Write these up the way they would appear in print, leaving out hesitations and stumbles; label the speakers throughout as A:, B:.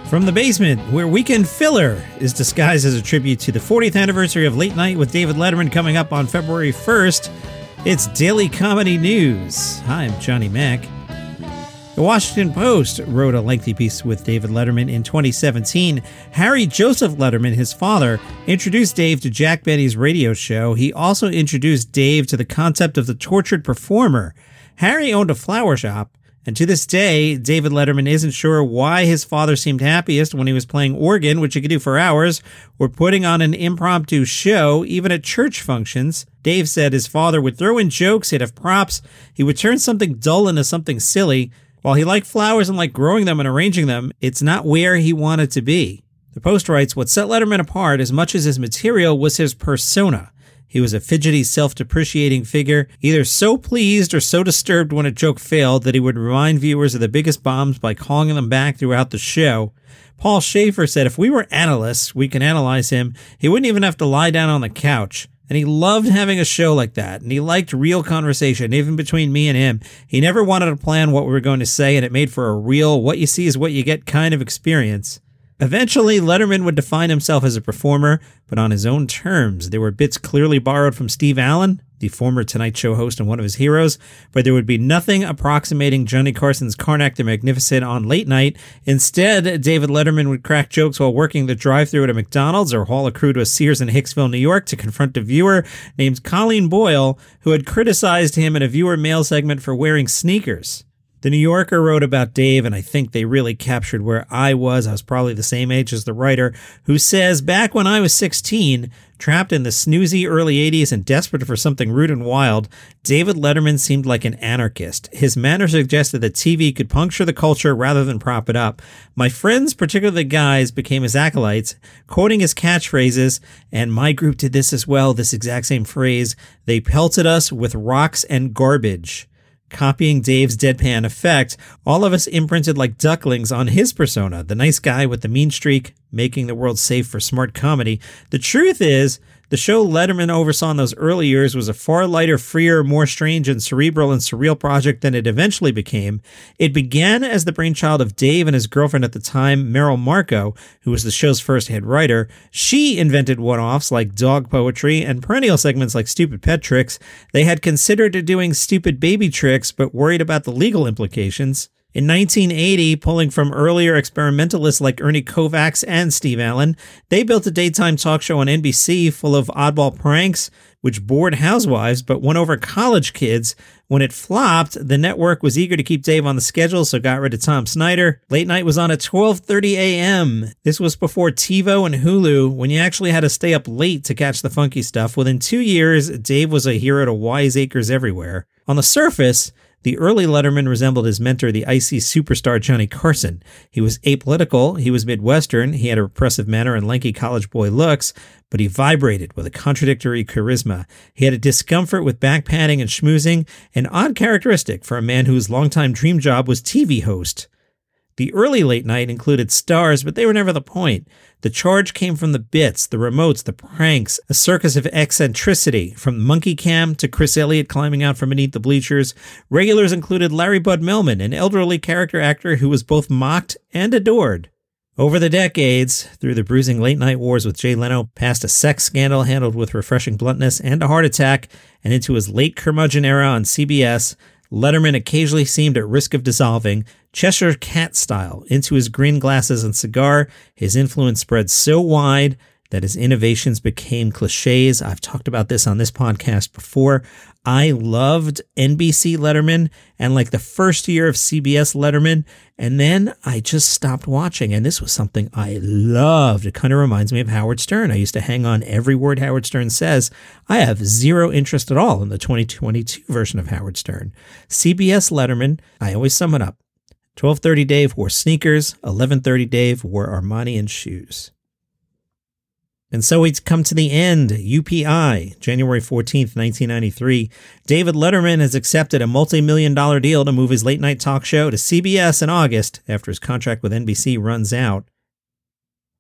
A: From the basement, where Weekend Filler is disguised as a tribute to the 40th anniversary of Late Night with David Letterman coming up on February 1st, it's Daily Comedy News. Hi, I'm Johnny Mac. The Washington Post wrote a lengthy piece with David Letterman in 2017. Harry Joseph Letterman, his father, introduced Dave to Jack Benny's radio show. He also introduced Dave to the concept of the tortured performer. Harry owned a flower shop, and to this day, David Letterman isn't sure why his father seemed happiest when he was playing organ, which he could do for hours, or putting on an impromptu show, even at church functions. Dave said his father would throw in jokes, he'd have props, he would turn something dull into something silly. While he liked flowers and liked growing them and arranging them, it's not where he wanted to be. The Post writes, what set Letterman apart as much as his material was his persona. He was a fidgety, self-depreciating figure, either so pleased or so disturbed when a joke failed that he would remind viewers of the biggest bombs by calling them back throughout the show. Paul Schaefer said if we were analysts, we could analyze him. He wouldn't even have to lie down on the couch. And he loved having a show like that, and he liked real conversation, even between me and him. He never wanted to plan what we were going to say, and it made for a real, what you see is what you get kind of experience. Eventually, Letterman would define himself as a performer, but on his own terms. There were bits clearly borrowed from Steve Allen, the former Tonight Show host and one of his heroes, but there would be nothing approximating Johnny Carson's Karnak the Magnificent on Late Night. Instead, David Letterman would crack jokes while working the drive-thru at a McDonald's or haul a crew to a Sears in Hicksville, New York to confront a viewer named Colleen Boyle, who had criticized him in a viewer mail segment for wearing sneakers. The New Yorker wrote about Dave, and I think they really captured where I was probably the same age as the writer, who says, back when I was 16, trapped in the snoozy early 80s and desperate for something rude and wild, David Letterman seemed like an anarchist. His manner suggested that TV could puncture the culture rather than prop it up. My friends, particularly the guys, became his acolytes, quoting his catchphrases, and my group did this as well, this exact same phrase. They pelted us with rocks and garbage. Copying Dave's deadpan effect, all of us imprinted like ducklings on his persona, the nice guy with the mean streak, making the world safe for smart comedy. The truth is, the show Letterman oversaw in those early years was a far lighter, freer, more strange and cerebral and surreal project than it eventually became. It began as the brainchild of Dave and his girlfriend at the time, Meryl Marco, who was the show's first head writer. She invented one-offs like dog poetry and perennial segments like stupid pet tricks. They had considered doing stupid baby tricks, but worried about the legal implications. In 1980, pulling from earlier experimentalists like Ernie Kovacs and Steve Allen, they built a daytime talk show on NBC full of oddball pranks, which bored housewives but won over college kids. When it flopped, the network was eager to keep Dave on the schedule, so got rid of Tom Snyder. Late Night was on at 12:30 a.m. This was before TiVo and Hulu, when you actually had to stay up late to catch the funky stuff. Within 2 years, Dave was a hero to wiseacres everywhere. On the surface, the early Letterman resembled his mentor, the icy superstar Johnny Carson. He was apolitical, he was Midwestern, he had a repressive manner and lanky college boy looks, but he vibrated with a contradictory charisma. He had a discomfort with backpatting and schmoozing, an odd characteristic for a man whose longtime dream job was TV host. The early Late Night included stars, but they were never the point. The charge came from the bits, the remotes, the pranks, a circus of eccentricity, from Monkey Cam to Chris Elliott climbing out from beneath the bleachers. Regulars included Larry Bud Melman, an elderly character actor who was both mocked and adored. Over the decades, through the bruising late night wars with Jay Leno, past a sex scandal handled with refreshing bluntness and a heart attack, and into his late curmudgeon era on CBS, Letterman occasionally seemed at risk of dissolving, Cheshire Cat style, into his green glasses and cigar. His influence spread so wide that his innovations became cliches. I've talked about this on this podcast before. I loved NBC Letterman and like the first year of CBS Letterman, and then I just stopped watching, and this was something I loved. It kind of reminds me of Howard Stern. I used to hang on every word Howard Stern says. I have zero interest at all in the 2022 version of Howard Stern. CBS Letterman, I always sum it up. 12:30 Dave wore sneakers, 11:30 Dave wore Armani shoes. And so it's come to the end. UPI, January 14th, 1993. David Letterman has accepted a multi-million-dollar deal to move his late-night talk show to CBS in August after his contract with NBC runs out.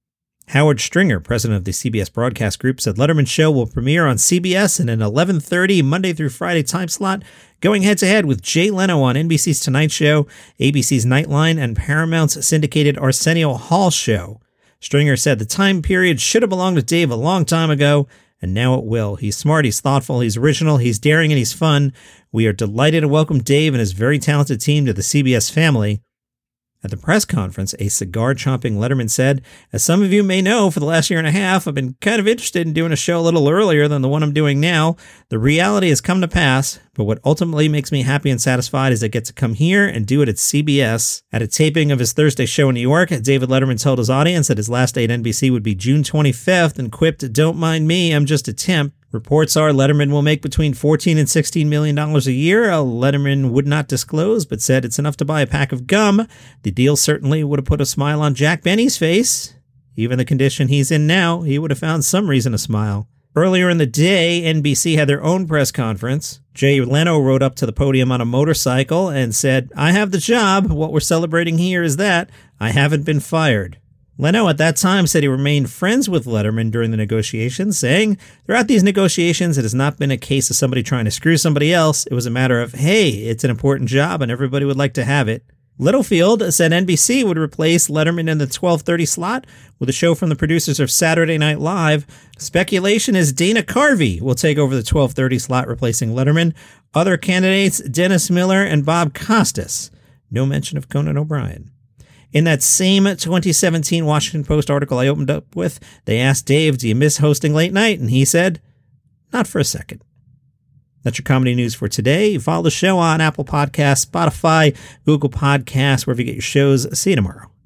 A: Howard Stringer, president of the CBS Broadcast Group, said Letterman's show will premiere on CBS in an 11:30 Monday through Friday time slot, going head-to-head with Jay Leno on NBC's Tonight Show, ABC's Nightline, and Paramount's syndicated Arsenio Hall show. Stringer said the time period should have belonged to Dave a long time ago, and now it will. He's smart, he's thoughtful, he's original, he's daring, and he's fun. We are delighted to welcome Dave and his very talented team to the CBS family. At the press conference, a cigar-chomping Letterman said, "As some of you may know, for the last year and a half, I've been kind of interested in doing a show a little earlier than the one I'm doing now. The reality has come to pass, but what ultimately makes me happy and satisfied is I get to come here and do it at CBS." At a taping of his Thursday show in New York, David Letterman told his audience that his last day at NBC would be June 25th and quipped, "Don't mind me, I'm just a temp." Reports are Letterman will make between $14 and $16 million a year. Letterman would not disclose, but said it's enough to buy a pack of gum. The deal certainly would have put a smile on Jack Benny's face. Even the condition he's in now, he would have found some reason to smile. Earlier in the day, NBC had their own press conference. Jay Leno rode up to the podium on a motorcycle and said, "I have the job. What we're celebrating here is that I haven't been fired." Leno at that time said he remained friends with Letterman during the negotiations, saying, "Throughout these negotiations, it has not been a case of somebody trying to screw somebody else. It was a matter of, hey, it's an important job and everybody would like to have it." Littlefield said NBC would replace Letterman in the 12:30 slot with a show from the producers of Saturday Night Live. Speculation is Dana Carvey will take over the 12:30 slot, replacing Letterman. Other candidates, Dennis Miller and Bob Costas. No mention of Conan O'Brien. In that same 2017 Washington Post article I opened up with, they asked Dave, "Do you miss hosting late night?" And he said, "Not for a second." That's your comedy news for today. Follow the show on Apple Podcasts, Spotify, Google Podcasts, wherever you get your shows. See you tomorrow.